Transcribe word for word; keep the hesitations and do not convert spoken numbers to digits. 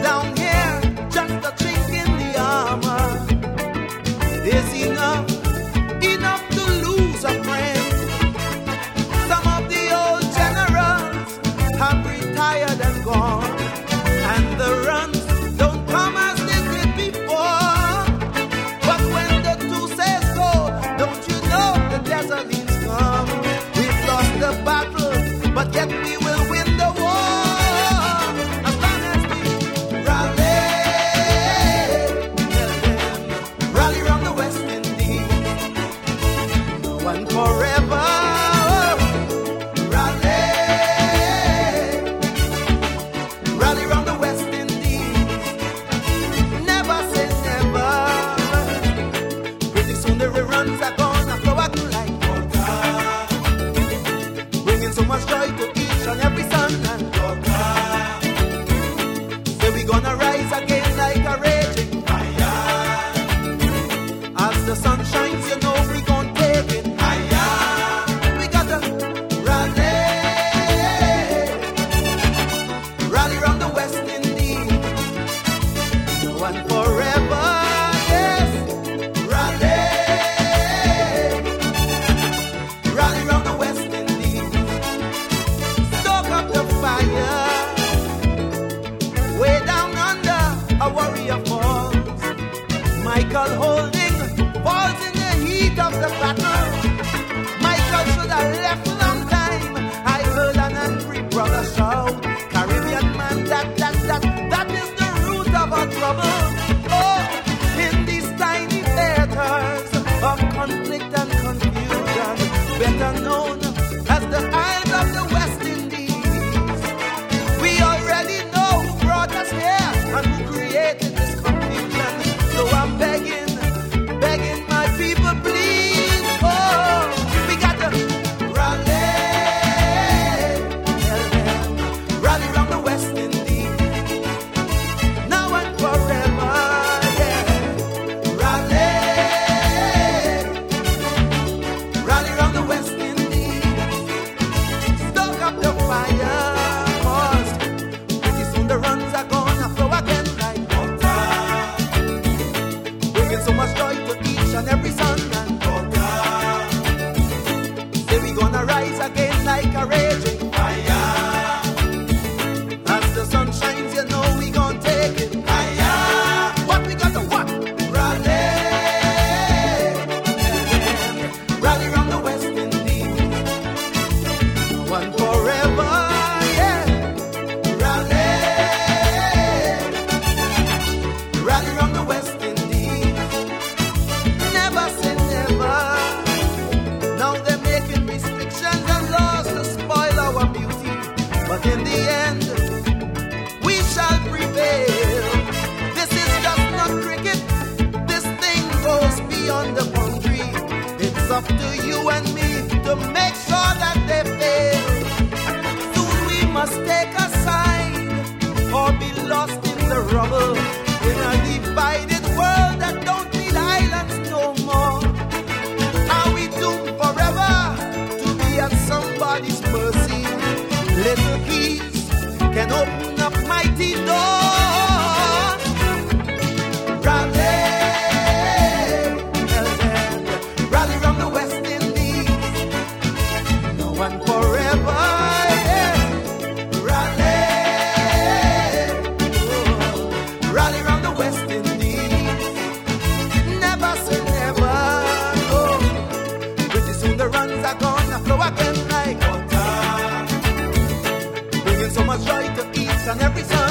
down here, just a chink in the armor. There's enough, enough to lose a friend. Some of the old generals have retired and gone, and the runs don't come as they did before. But when the two says go, don't you know the desert leaves come? We've lost the battle, but yet we will win the war. As long as we rally, rally round the West Indies, no one forever. Rally, rally round the West Indies, never say never. Pretty soon the reruns are gonna flow out like water, bringing so much joy to each and every son and daughter. Say we gonna rise again like a raging fire. As the sun shines, you know we gonna take it higher. We gotta rally, rally round the West Indies, no one forever. Yes, rally, rally round the West Indies, stoke up the fire. Way down under, a warrior falls. Michael Holding falls in the heat of the battle. Michael should have left long time. I heard an angry brother shout, Caribbean man, that, that, that, that is the root of our trouble. Oh, in these tiny theaters of conflict and confusion, better known as the Isles of the West Indies. We already know who brought us here and who created this confusion. So I'm begging, begging my people, please. Oh, we got to rally, rally round the West Indies, now and forever. Yeah, rally, rally round the West Indies, stoke up the fire. 'Cause pretty soon the runs are gonna flow again like water, bringing so much joy to each and every son and daughter. Say we gonna rise again like a raging fire. As the sun shines, you know we gonna take it higher. What we got to what? Rally, rally round the West Indies, one forever. Yeah, rally, rally round the West Indies, never say never. Now they're making restrictions and laws to spoil our beauty, but in the end, we shall prevail. This is just not cricket. This thing goes beyond the boundary. It's up to you and me to make sure that they fail. Soon we must take a side or be lost in the rubble in a divided world that don't need islands no more. Are we doomed forever to be at somebody's mercy? Little keys can open up mighty doors. Rally, rally round the West Indies, no one forever. Yeah, rally, oh, rally round the West Indies, never say never. Oh, pretty soon the runs are gonna flow again like water, bringing so much joy to each and every son